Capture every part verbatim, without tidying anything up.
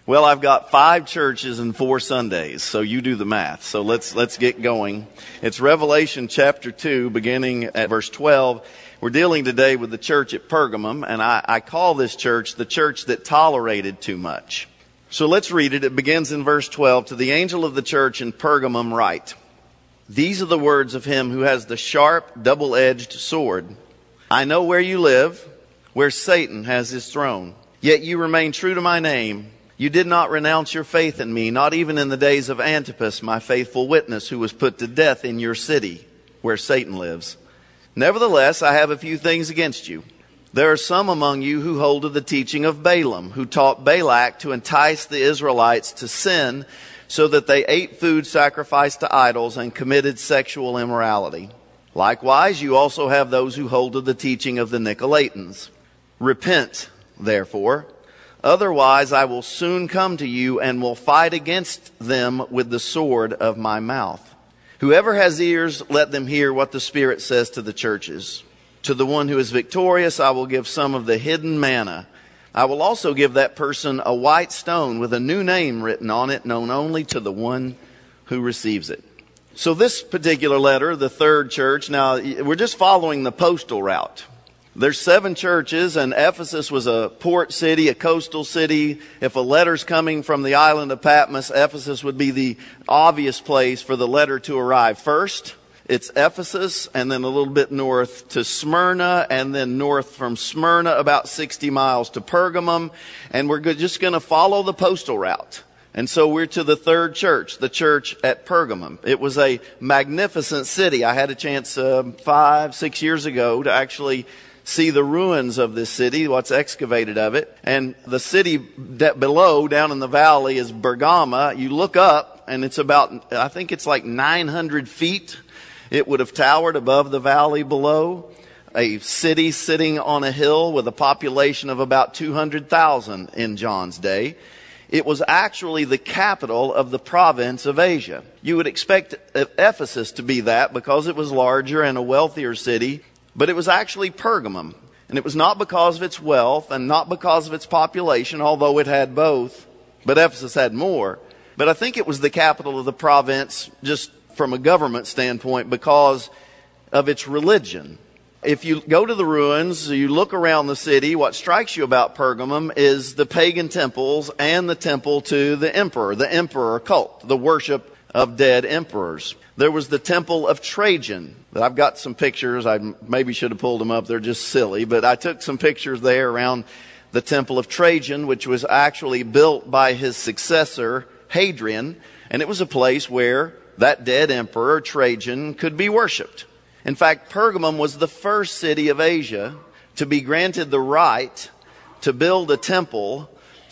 Well, I've got five churches and four Sundays, so you do the math. So let's let's get going. It's Revelation chapter two, beginning at verse twelve. We're dealing today with the church at Pergamum, and I, I call this church the church that tolerated too much. So let's read it. It begins in verse twelve. To the angel of the church in Pergamum write, "These are the words of him who has the sharp, double-edged sword. I know where you live, where Satan has his throne. Yet you remain true to my name. You did not renounce your faith in me, not even in the days of Antipas, my faithful witness, who was put to death in your city, where Satan lives. Nevertheless, I have a few things against you. There are some among you who hold to the teaching of Balaam, who taught Balak to entice the Israelites to sin, so that they ate food sacrificed to idols and committed sexual immorality. Likewise, you also have those who hold to the teaching of the Nicolaitans. Repent, therefore. Otherwise, I will soon come to you and will fight against them with the sword of my mouth. Whoever has ears, let them hear what the Spirit says to the churches. To the one who is victorious, I will give some of the hidden manna. I will also give that person a white stone with a new name written on it, known only to the one who receives it." So this particular letter, the third church, now we're just following the postal route. There's seven churches, and Ephesus was a port city, a coastal city. If a letter's coming from the island of Patmos, Ephesus would be the obvious place for the letter to arrive. First, it's Ephesus, and then a little bit north to Smyrna, and then north from Smyrna about sixty miles to Pergamum. And we're just going to follow the postal route. And so we're to the third church, the church at Pergamum. It was a magnificent city. I had a chance uh, five, six years ago to actually see the ruins of this city, what's excavated of it. And the city de- below, down in the valley, is Bergama. You look up, and it's about, I think it's like nine hundred feet. It would have towered above the valley below. A city sitting on a hill with a population of about two hundred thousand in John's day. It was actually the capital of the province of Asia. You would expect Ephesus to be that because it was larger and a wealthier city. But it was actually Pergamum. And it was not because of its wealth and not because of its population, although it had both. But Ephesus had more. But I think it was the capital of the province just from a government standpoint because of its religion. If you go to the ruins, you look around the city, what strikes you about Pergamum is the pagan temples and the temple to the emperor, the emperor cult, the worship of dead emperors. There was the temple of Trajan. I've got some pictures. I maybe should have pulled them up. They're just silly. But I took some pictures there around the temple of Trajan, which was actually built by his successor, Hadrian. And it was a place where that dead emperor, Trajan, could be worshipped. In fact, Pergamum was the first city of Asia to be granted the right to build a temple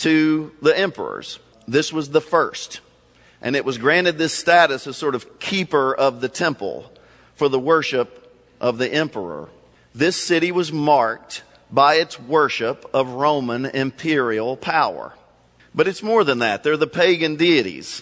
to the emperors. This was the first. And it was granted this status as sort of keeper of the temple for the worship of the emperor. This city was marked by its worship of Roman imperial power. But it's more than that. They're the pagan deities.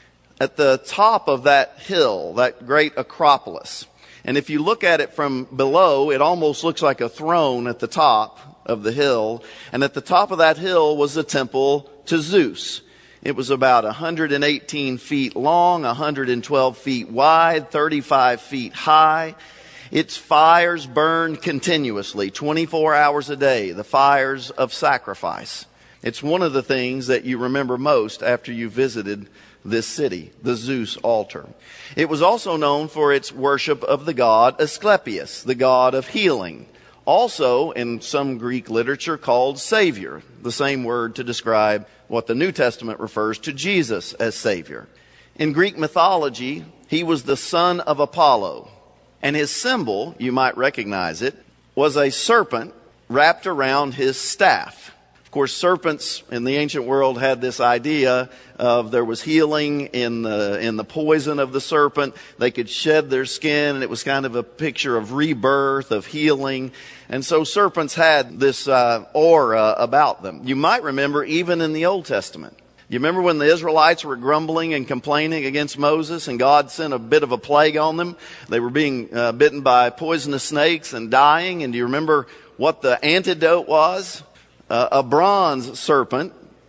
At the top of that hill, that great Acropolis, and if you look at it from below, it almost looks like a throne at the top of the hill. And at the top of that hill was a temple to Zeus. It was about one hundred eighteen feet long, one hundred twelve feet wide, thirty-five feet high. Its fires burned continuously, twenty-four hours a day, the fires of sacrifice. It's one of the things that you remember most after you visited this city, the Zeus altar. It was also known for its worship of the god Asclepius, the god of healing. Also, in some Greek literature, called Savior, the same word to describe what the New Testament refers to Jesus as Savior. In Greek mythology, he was the son of Apollo, and his symbol, you might recognize it, was a serpent wrapped around his staff. Of course, serpents in the ancient world had this idea of there was healing in the in the poison of the serpent. They could shed their skin, and it was kind of a picture of rebirth, of healing. And so serpents had this uh, aura about them. You might remember even in the Old Testament. You remember when the Israelites were grumbling and complaining against Moses, and God sent a bit of a plague on them? They were being uh, bitten by poisonous snakes and dying. And do you remember what the antidote was? Uh, a bronze serpent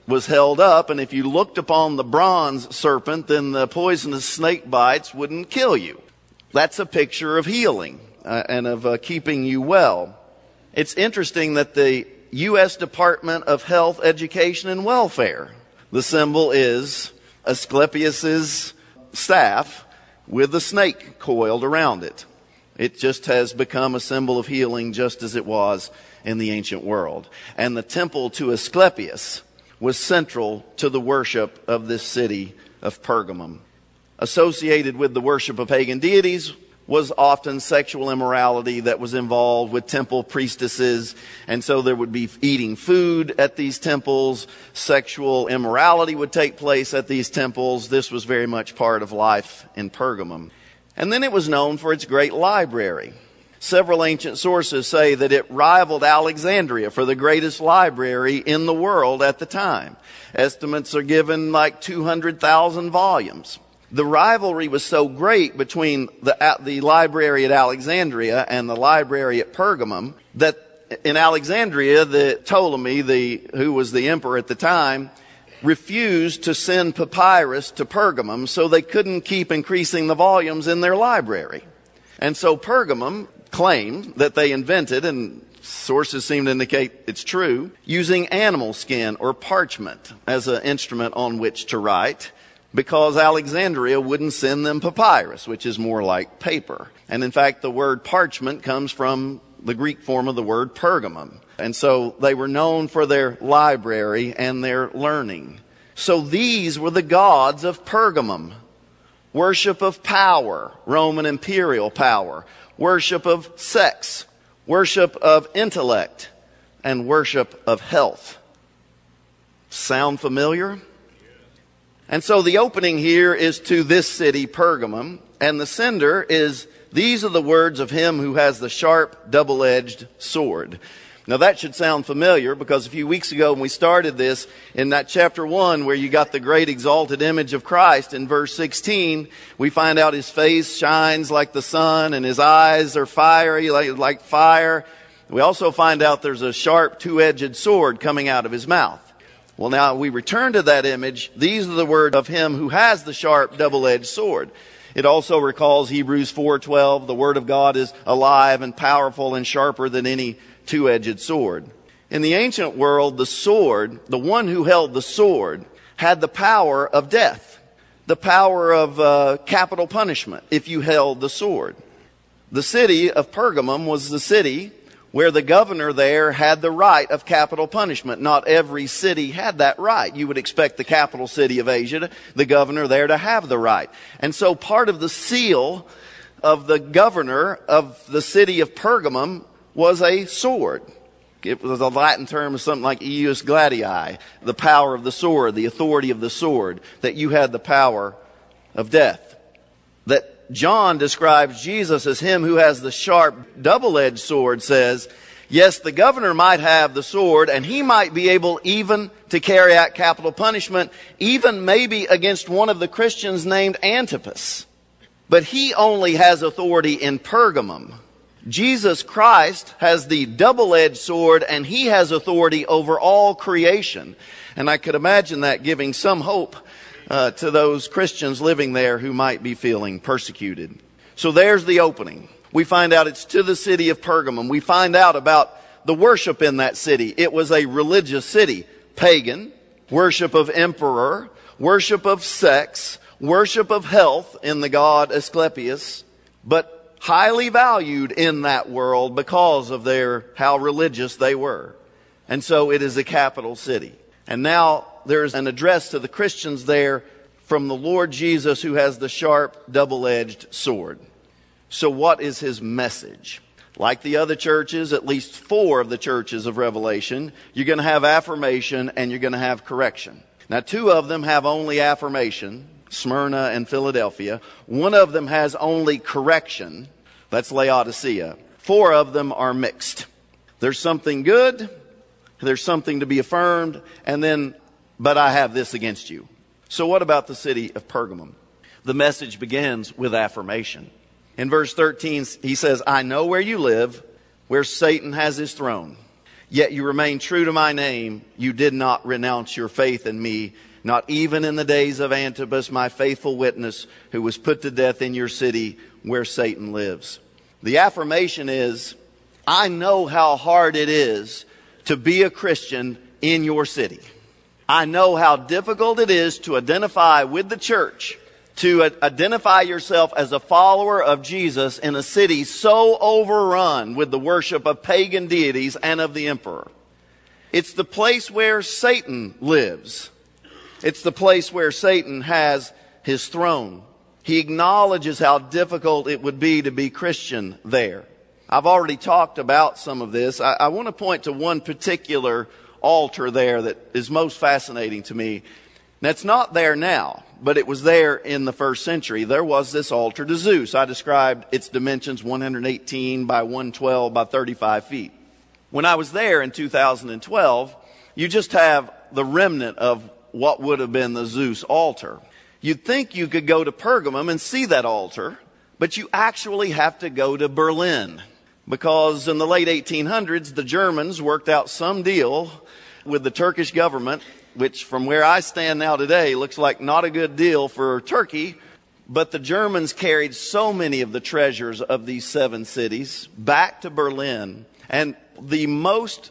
was held up, and if you looked upon the bronze serpent, then the poisonous snake bites wouldn't kill you. That's a picture of healing uh, and of uh, keeping you well. It's interesting that the U S Department of Health, Education, and Welfare, the symbol is Asclepius's staff with a snake coiled around it. It just has become a symbol of healing just as it was in the ancient world. And the temple to Asclepius was central to the worship of this city of Pergamum. Associated with the worship of pagan deities was often sexual immorality that was involved with temple priestesses. And so there would be eating food at these temples. Sexual immorality would take place at these temples. This was very much part of life in Pergamum. And then it was known for its great library. Several ancient sources say that it rivaled Alexandria for the greatest library in the world at the time. Estimates are given like two hundred thousand volumes. The rivalry was so great between the, the library at Alexandria and the library at Pergamum that in Alexandria, the Ptolemy, the, who was the emperor at the time, refused to send papyrus to Pergamum, so they couldn't keep increasing the volumes in their library. And so Pergamum claimed that they invented, and sources seem to indicate it's true, using animal skin or parchment as an instrument on which to write, because Alexandria wouldn't send them papyrus, which is more like paper. And in fact, the word parchment comes from the Greek form of the word Pergamum. And so they were known for their library and their learning. So these were the gods of Pergamum. Worship of power, Roman imperial power. Worship of sex. Worship of intellect. And worship of health. Sound familiar? And so the opening here is to this city, Pergamum. And the sender is, these are the words of him who has the sharp, double-edged sword. Now that should sound familiar, because a few weeks ago when we started this, in that chapter one where you got the great exalted image of Christ, in verse sixteen, we find out his face shines like the sun and his eyes are fiery like, like fire. We also find out there's a sharp two-edged sword coming out of his mouth. Well, now we return to that image. These are the words of him who has the sharp double-edged sword. It also recalls Hebrews four twelve, the word of God is alive and powerful and sharper than any two-edged sword. In the ancient world, the sword, the one who held the sword, had the power of death, the power of uh, capital punishment if you held the sword. The city of Pergamum was the city where the governor there had the right of capital punishment. Not every city had that right. You would expect the capital city of Asia, the governor there, to have the right. And so part of the seal of the governor of the city of Pergamum was a sword. It was a Latin term of something like eius gladii, the power of the sword, the authority of the sword, that you had the power of death. That John describes Jesus as him who has the sharp double-edged sword, says, yes, the governor might have the sword, and he might be able even to carry out capital punishment, even maybe against one of the Christians named Antipas. But he only has authority in Pergamum. Jesus Christ has the double-edged sword, and he has authority over all creation. And I could imagine that giving some hope uh, to those Christians living there who might be feeling persecuted. So there's the opening. We find out it's to the city of Pergamum. We find out about the worship in that city. It was a religious city. Pagan, worship of emperor, worship of sex, worship of health in the god Asclepius, but highly valued in that world because of their how religious they were. And so it is a capital city. And now there's an address to the Christians there from the Lord Jesus, who has the sharp double-edged sword. So what is his message? Like the other churches, at least four of the churches of Revelation, you're going to have affirmation and you're going to have correction. Now two of them have only affirmation, Smyrna and Philadelphia. One of them has only correction. That's Laodicea. Four of them are mixed. There's something good, there's something to be affirmed, and then, but I have this against you. So what about the city of Pergamum? The message begins with affirmation. In verse thirteen, he says, I know where you live, where Satan has his throne. Yet you remain true to my name. You did not renounce your faith in me, not even in the days of Antipas, my faithful witness, who was put to death in your city where Satan lives. The affirmation is, I know how hard it is to be a Christian in your city. I know how difficult it is to identify with the church, to identify yourself as a follower of Jesus in a city so overrun with the worship of pagan deities and of the emperor. It's the place where Satan lives. It's the place where Satan has his throne. He acknowledges how difficult it would be to be Christian there. I've already talked about some of this. I, I want to point to one particular altar there that is most fascinating to me. That's not there now, but it was there in the first century. There was this altar to Zeus. I described its dimensions, one hundred eighteen by one twelve by thirty-five feet. When I was there in two thousand twelve, you just have the remnant of what would have been the Zeus altar. You'd think you could go to Pergamum and see that altar, but you actually have to go to Berlin, because in the late eighteen hundreds, the Germans worked out some deal with the Turkish government, which from where I stand now today looks like not a good deal for Turkey. But the Germans carried so many of the treasures of these seven cities back to Berlin. And the most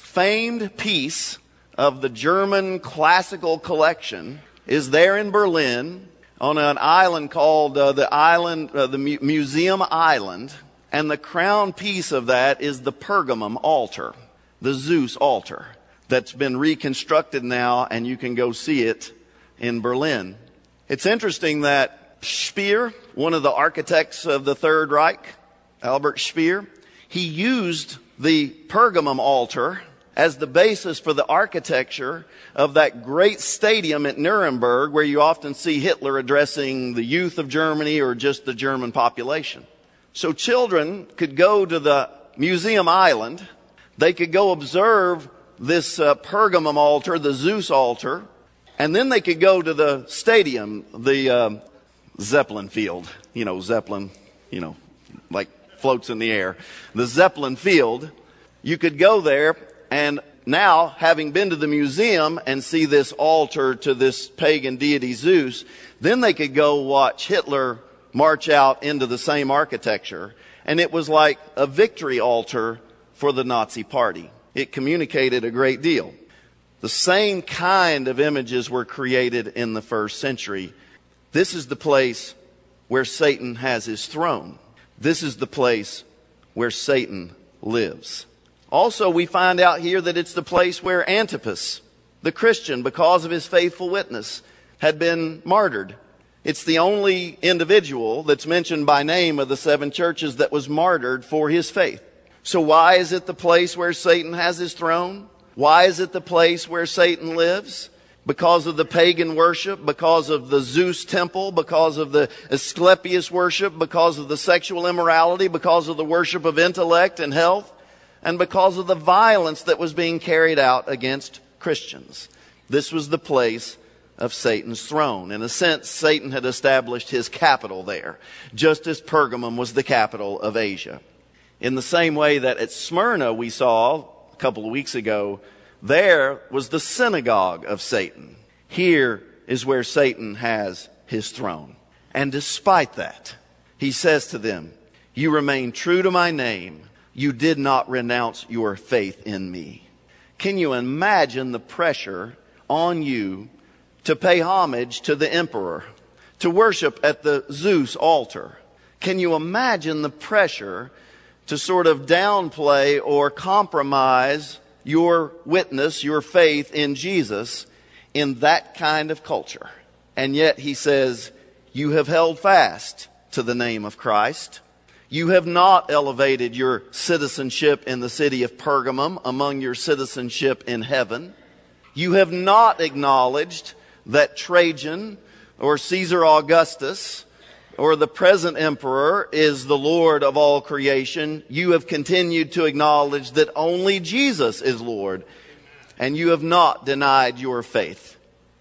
famed piece of the German classical collection is there in Berlin on an island called uh, the island, uh, the Mu- Museum Island. And the crown piece of that is the Pergamum altar, the Zeus altar, that's been reconstructed now, and you can go see it in Berlin. It's interesting that Speer, one of the architects of the Third Reich, Albert Speer, he used the Pergamum altar as the basis for the architecture of that great stadium at Nuremberg, where you often see Hitler addressing the youth of Germany or just the German population. So children could go to the Museum Island. They could go observe this uh, Pergamum altar, the Zeus altar, and then they could go to the stadium, the uh, Zeppelin field. You know, Zeppelin, you know, like floats in the air. The Zeppelin field. You could go there, and now, having been to the museum and see this altar to this pagan deity Zeus, then they could go watch Hitler march out into the same architecture. And it was like a victory altar for the Nazi party. It communicated a great deal. The same kind of images were created in the first century. This is the place where Satan has his throne. This is the place where Satan lives. Also, we find out here that it's the place where Antipas, the Christian, because of his faithful witness, had been martyred. It's the only individual that's mentioned by name of the seven churches that was martyred for his faith. So why is it the place where Satan has his throne? Why is it the place where Satan lives? Because of the pagan worship, because of the Zeus temple, because of the Asclepius worship, because of the sexual immorality, because of the worship of intellect and health, and because of the violence that was being carried out against Christians. This was the place of Satan's throne. In a sense, Satan had established his capital there, just as Pergamum was the capital of Asia. In the same way that at Smyrna we saw a couple of weeks ago, there was the synagogue of Satan. Here is where Satan has his throne. And despite that, he says to them, you remain true to my name. You did not renounce your faith in me. Can you imagine the pressure on you to pay homage to the emperor, to worship at the Zeus altar? Can you imagine the pressure to sort of downplay or compromise your witness, your faith in Jesus in that kind of culture? And yet he says, you have held fast to the name of Christ. You have not elevated your citizenship in the city of Pergamum among your citizenship in heaven. You have not acknowledged that Trajan or Caesar Augustus or the present emperor is the Lord of all creation. You have continued to acknowledge that only Jesus is Lord, and you have not denied your faith.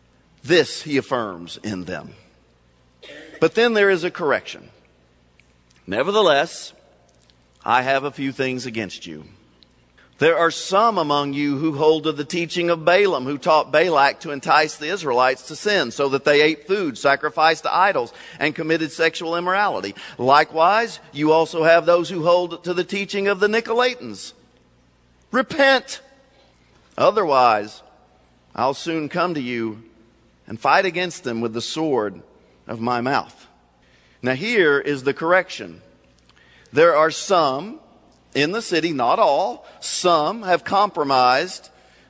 This he affirms in them. But then there is a correction. Nevertheless, I have a few things against you. There are some among you who hold to the teaching of Balaam, who taught Balak to entice the Israelites to sin, so that they ate food sacrificed to idols and committed sexual immorality. Likewise, you also have those who hold to the teaching of the Nicolaitans. Repent. Otherwise, I'll soon come to you and fight against them with the sword of my mouth. Now here is the correction. There are some in the city, not all, some have compromised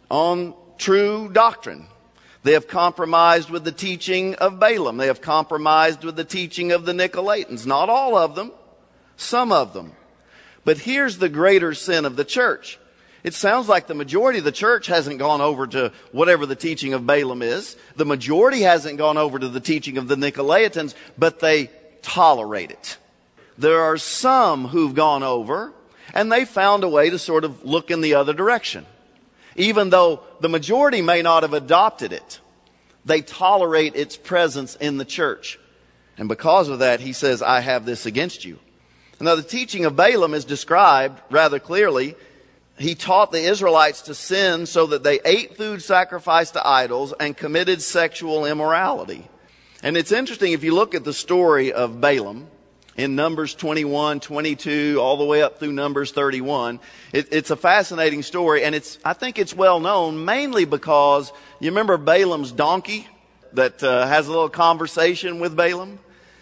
on true doctrine. They have compromised with the teaching of Balaam. They have compromised with the teaching of the Nicolaitans. Not all of them, some of them. But here's the greater sin of the church. It sounds like the majority of the church hasn't gone over to whatever the teaching of Balaam is. The majority hasn't gone over to the teaching of the Nicolaitans, but they tolerate it. There are some who've gone over, and they found a way to sort of look in the other direction. Even though the majority may not have adopted it, they tolerate its presence in the church. And because of that, he says, I have this against you. Now, the teaching of Balaam is described rather clearly. He taught the Israelites to sin so that they ate food sacrificed to idols and committed sexual immorality. And it's interesting, if you look at the story of Balaam, in Numbers twenty-one, twenty-two, all the way up through Numbers thirty-one. It, it's a fascinating story, and it's I think it's well known mainly because you remember Balaam's donkey that uh, has a little conversation with Balaam?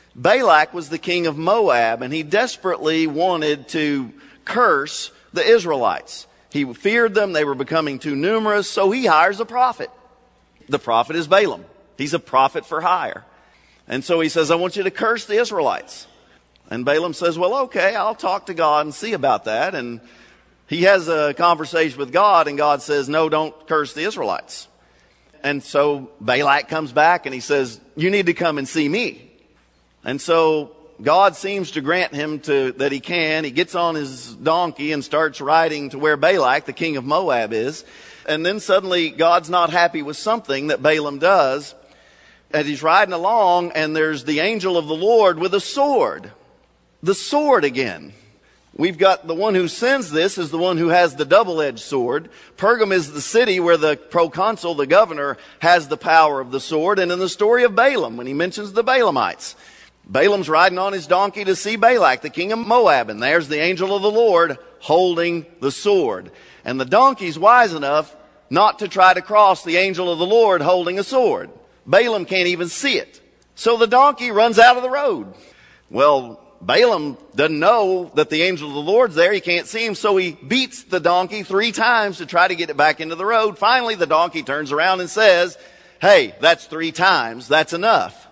Balak was the king of Moab, and he desperately wanted to curse the Israelites. He feared them. They were becoming too numerous, so he hires a prophet. The prophet is Balaam. He's a prophet for hire. And so he says, I want you to curse the Israelites. And Balaam says, well, okay, I'll talk to God and see about that. And he has a conversation with God, and God says, no, don't curse the Israelites. And so Balak comes back and he says, you need to come and see me. And so God seems to grant him to that he can. He gets on his donkey and starts riding to where Balak, the king of Moab, is. And then suddenly God's not happy with something that Balaam does. As he's riding along, and there's the angel of the Lord with a sword. The sword again. We've got the one who sends this is the one who has the double-edged sword. Pergam is the city where the proconsul, the governor, has the power of the sword. And in the story of Balaam, when he mentions the Balaamites, Balaam's riding on his donkey to see Balak, the king of Moab. And there's the angel of the Lord holding the sword. And the donkey's wise enough not to try to cross the angel of the Lord holding a sword. Balaam can't even see it. So the donkey runs out of the road. Well, Balaam doesn't know that the angel of the Lord's there. He can't see him, so he beats the donkey three times to try to get it back into the road. Finally, the donkey turns around and says, hey, that's three times. That's enough.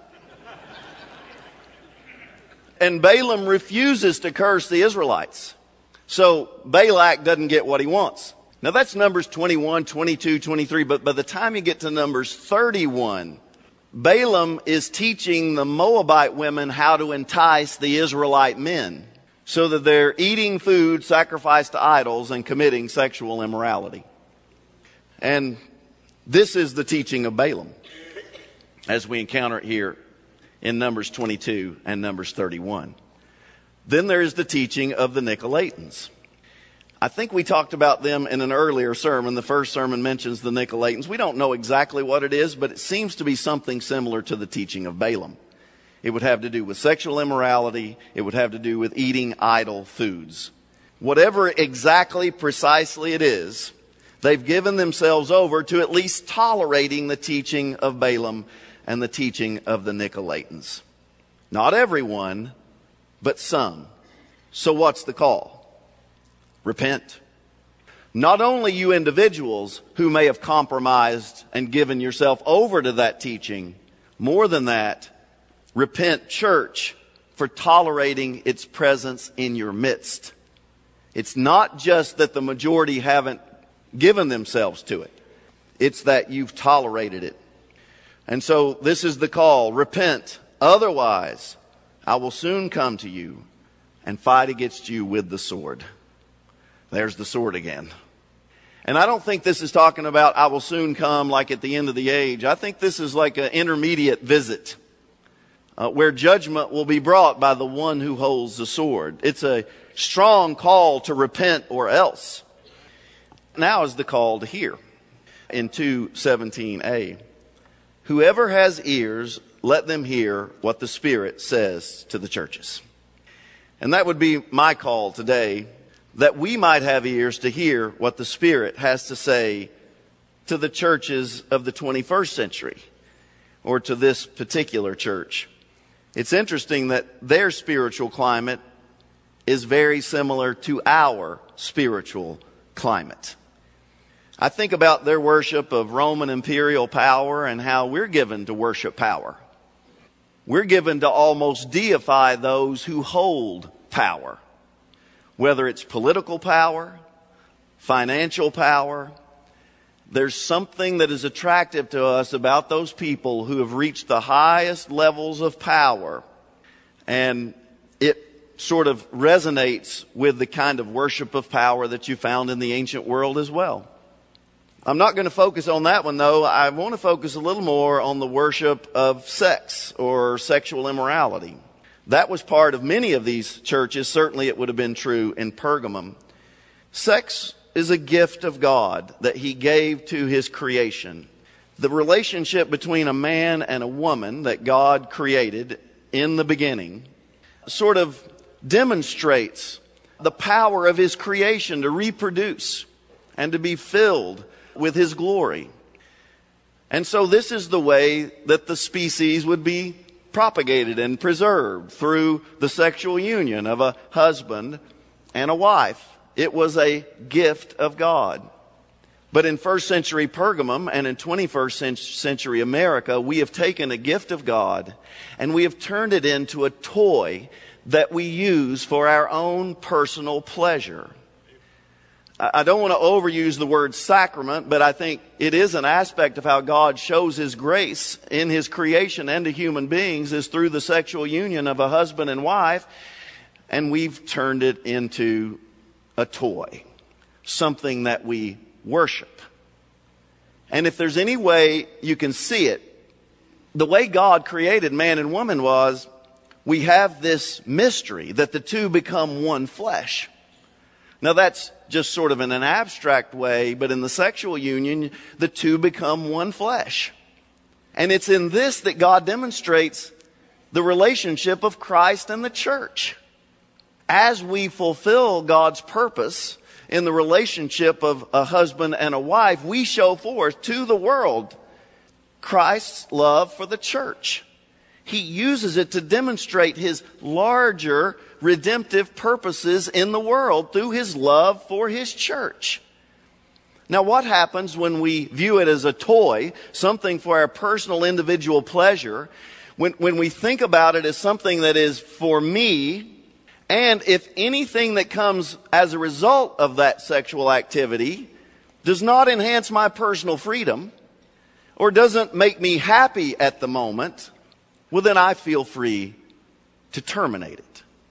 And Balaam refuses to curse the Israelites. So Balak doesn't get what he wants. Now that's Numbers twenty-one, twenty-two, twenty-three, but by the time you get to Numbers thirty-one, Balaam is teaching the Moabite women how to entice the Israelite men so that they're eating food sacrificed to idols and committing sexual immorality. And this is the teaching of Balaam as we encounter it here in Numbers twenty-two and Numbers thirty-one. Then there is the teaching of the Nicolaitans. I think we talked about them in an earlier sermon. The first sermon mentions the Nicolaitans. We don't know exactly what it is, but it seems to be something similar to the teaching of Balaam. It would have to do with sexual immorality. It would have to do with eating idol foods. Whatever exactly precisely it is, they've given themselves over to at least tolerating the teaching of Balaam and the teaching of the Nicolaitans. Not everyone, but some. So what's the call? Repent. Not only you individuals who may have compromised and given yourself over to that teaching, more than that, repent, church, for tolerating its presence in your midst. It's not just that the majority haven't given themselves to it. It's that you've tolerated it. And so this is the call. Repent. Otherwise, I will soon come to you and fight against you with the sword. There's the sword again. And I don't think this is talking about I will soon come like at the end of the age. I think this is like an intermediate visit uh, where judgment will be brought by the one who holds the sword. It's a strong call to repent or else. Now is the call to hear. In two seventeen a, whoever has ears, let them hear what the Spirit says to the churches. And that would be my call today, that we might have ears to hear what the Spirit has to say to the churches of the twenty-first century, or to this particular church. It's interesting that their spiritual climate is very similar to our spiritual climate. I think about their worship of Roman imperial power and how we're given to worship power. We're given to almost deify those who hold power, whether it's political power, financial power. There's something that is attractive to us about those people who have reached the highest levels of power, and it sort of resonates with the kind of worship of power that you found in the ancient world as well. I'm not going to focus on that one, though. I want to focus a little more on the worship of sex or sexual immorality. That was part of many of these churches. Certainly it would have been true in Pergamum. Sex is a gift of God that He gave to His creation. The relationship between a man and a woman that God created in the beginning sort of demonstrates the power of His creation to reproduce and to be filled with His glory. And so this is the way that the species would be propagated and preserved, through the sexual union of a husband and a wife. It was a gift of God. But in first century Pergamum and in twenty-first century America, we have taken a gift of God and we have turned it into a toy that we use for our own personal pleasure. I don't want to overuse the word sacrament, but I think it is an aspect of how God shows His grace in His creation and to human beings is through the sexual union of a husband and wife. And we've turned it into a toy, something that we worship. And if there's any way you can see it, the way God created man and woman was, we have this mystery that the two become one flesh. Now that's just sort of in an abstract way, but in the sexual union, the two become one flesh. And it's in this that God demonstrates the relationship of Christ and the church. As we fulfill God's purpose in the relationship of a husband and a wife, we show forth to the world Christ's love for the church. He uses it to demonstrate His larger redemptive purposes in the world through His love for His church. Now, what happens when we view it as a toy, something for our personal individual pleasure, when, when we think about it as something that is for me, and if anything that comes as a result of that sexual activity does not enhance my personal freedom or doesn't make me happy at the moment, well, then I feel free to terminate it.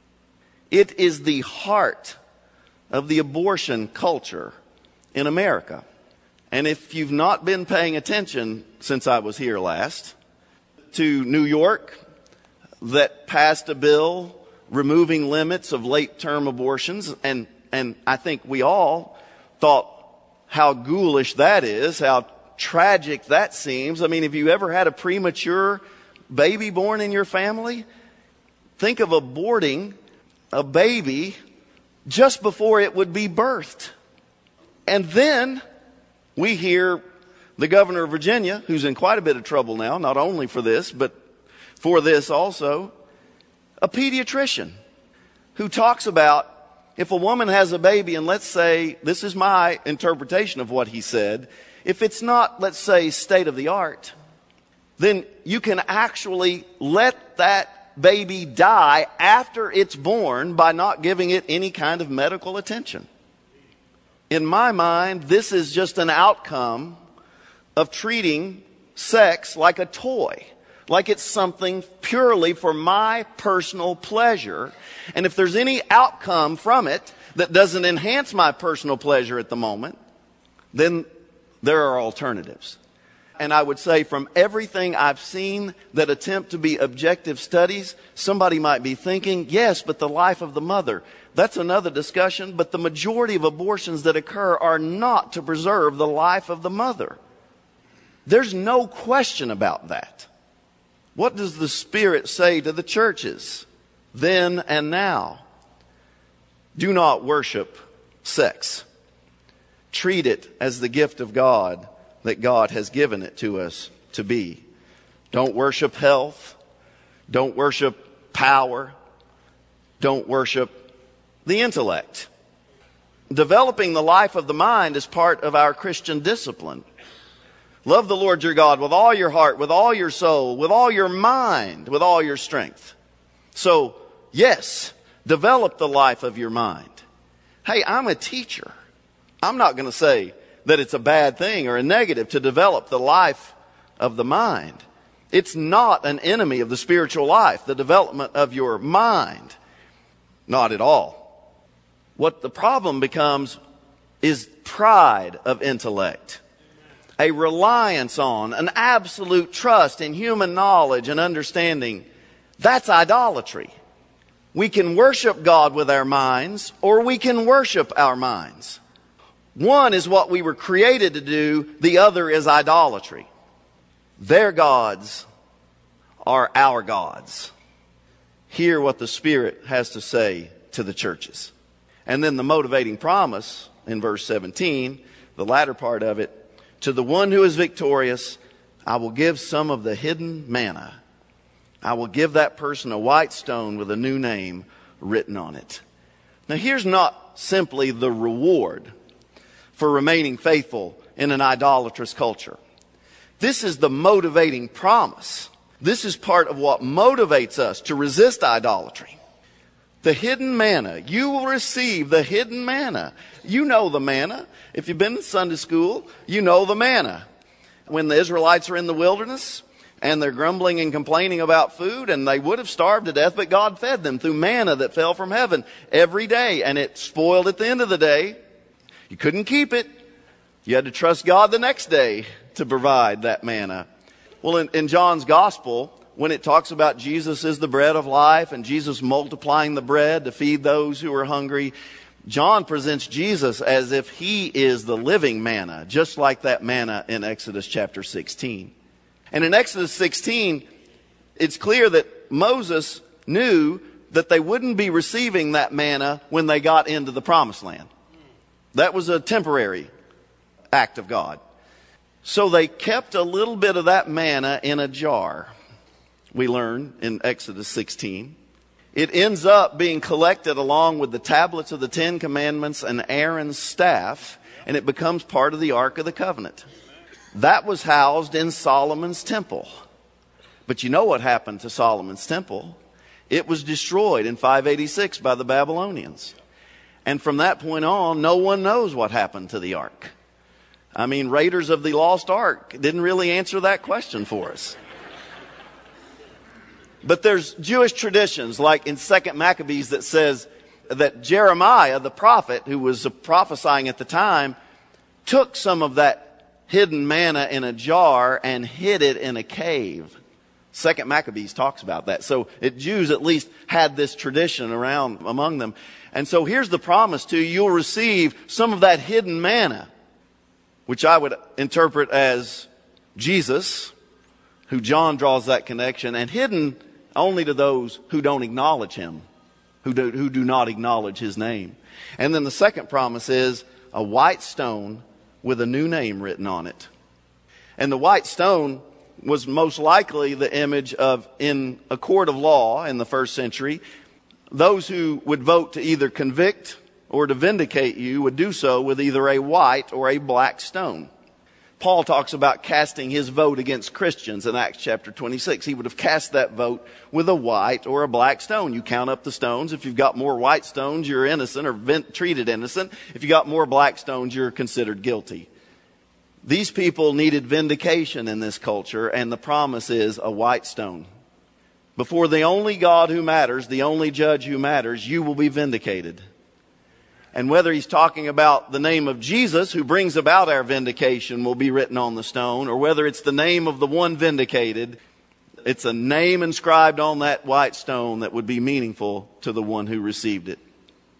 It is the heart of the abortion culture in America. And if you've not been paying attention since I was here last, to New York, that passed a bill removing limits of late-term abortions, and, and I think we all thought how ghoulish that is, how tragic that seems. I mean, have you ever had a premature baby born in your family? Think of aborting a baby just before it would be birthed. And then we hear the governor of Virginia, who's in quite a bit of trouble now, not only for this, but for this also, a pediatrician who talks about if a woman has a baby, and let's say, this is my interpretation of what he said, if it's not, let's say, state of the art, then you can actually let that baby die after it's born by not giving it any kind of medical attention. In my mind, this is just an outcome of treating sex like a toy, like it's something purely for my personal pleasure. And if there's any outcome from it that doesn't enhance my personal pleasure at the moment, then there are alternatives. And I would say from everything I've seen that attempt to be objective studies, somebody might be thinking, yes, but the life of the mother. That's another discussion, but the majority of abortions that occur are not to preserve the life of the mother. There's no question about that. What does the Spirit say to the churches then and now? Do not worship sex. Treat it as the gift of God that God has given it to us to be. Don't worship health. Don't worship power. Don't worship the intellect. Developing the life of the mind is part of our Christian discipline. Love the Lord your God with all your heart, with all your soul, with all your mind, with all your strength. So, yes, develop the life of your mind. Hey, I'm a teacher. I'm not going to say that it's a bad thing or a negative to develop the life of the mind. It's not an enemy of the spiritual life, the development of your mind. Not at all. What the problem becomes is pride of intellect. A reliance on, an absolute trust in human knowledge and understanding. That's idolatry. We can worship God with our minds, or we can worship our minds. One is what we were created to do. The other is idolatry. Their gods are our gods. Hear what the Spirit has to say to the churches. And then the motivating promise in verse seventeen, the latter part of it, to the one who is victorious, I will give some of the hidden manna. I will give that person a white stone with a new name written on it. Now here's not simply the reward for remaining faithful in an idolatrous culture. This is the motivating promise. This is part of what motivates us to resist idolatry. The hidden manna. You will receive the hidden manna. You know the manna. If you've been in Sunday school, you know the manna. When the Israelites are in the wilderness and they're grumbling and complaining about food, and they would have starved to death, but God fed them through manna that fell from heaven every day, and it spoiled at the end of the day. You couldn't keep it. You had to trust God the next day to provide that manna. Well, in, in John's gospel, when it talks about Jesus is the bread of life and Jesus multiplying the bread to feed those who are hungry, John presents Jesus as if he is the living manna, just like that manna in Exodus chapter sixteen. And in Exodus sixteen, it's clear that Moses knew that they wouldn't be receiving that manna when they got into the promised land. That was a temporary act of God. So they kept a little bit of that manna in a jar, we learn in Exodus sixteen. It ends up being collected along with the tablets of the Ten Commandments and Aaron's staff, and it becomes part of the Ark of the Covenant. That was housed in Solomon's temple. But you know what happened to Solomon's temple? It was destroyed in five eighty-six by the Babylonians. And from that point on, no one knows what happened to the Ark. I mean, Raiders of the Lost Ark didn't really answer that question for us. But there's Jewish traditions, like in Second Maccabees, that says that Jeremiah, the prophet, who was prophesying at the time, took some of that hidden manna in a jar and hid it in a cave. Second Maccabees talks about that. So it, Jews at least had this tradition around among them. And so here's the promise to you. You'll receive some of that hidden manna, which I would interpret as Jesus, who John draws that connection, and hidden only to those who don't acknowledge him, who do, who do not acknowledge his name. And then the second promise is a white stone with a new name written on it. And the white stone was most likely the image of, in a court of law in the first century, those who would vote to either convict or to vindicate you would do so with either a white or a black stone. Paul talks about casting his vote against Christians in Acts chapter twenty-six. He would have cast that vote with a white or a black stone. You count up the stones. If you've got more white stones, you're innocent or vent- treated innocent. If you got more black stones, you're considered guilty. These people needed vindication in this culture, and the promise is a white stone. Before the only God who matters, the only judge who matters, you will be vindicated. And whether he's talking about the name of Jesus, who brings about our vindication, will be written on the stone, or whether it's the name of the one vindicated, it's a name inscribed on that white stone that would be meaningful to the one who received it.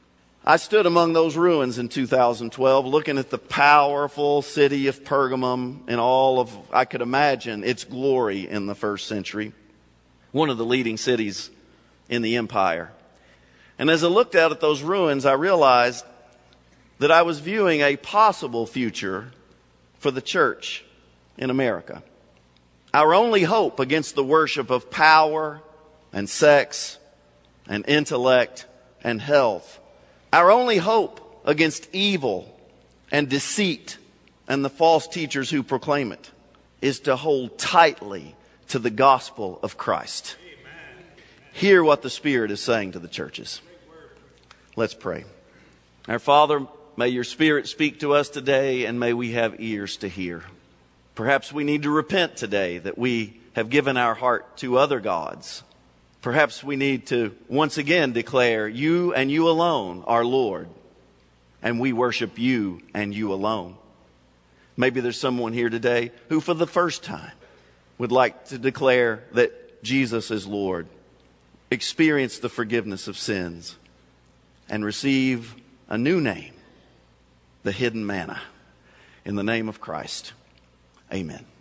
I stood among those ruins in two thousand twelve, looking at the powerful city of Pergamum in all of, I could imagine, its glory in the first century. One of the leading cities in the empire. And as I looked out at those ruins, I realized that I was viewing a possible future for the church in America. Our only hope against the worship of power and sex and intellect and health. Our only hope against evil and deceit and the false teachers who proclaim it is to hold tightly to the gospel of Christ. Amen. Hear what the Spirit is saying to the churches. Let's pray. Our Father, may your Spirit speak to us today, and may we have ears to hear. Perhaps we need to repent today that we have given our heart to other gods. Perhaps we need to once again declare you and you alone are Lord, and we worship you and you alone. Maybe there's someone here today who for the first time would like to declare that Jesus is Lord, experience the forgiveness of sins, and receive a new name, the hidden manna. In the name of Christ, amen.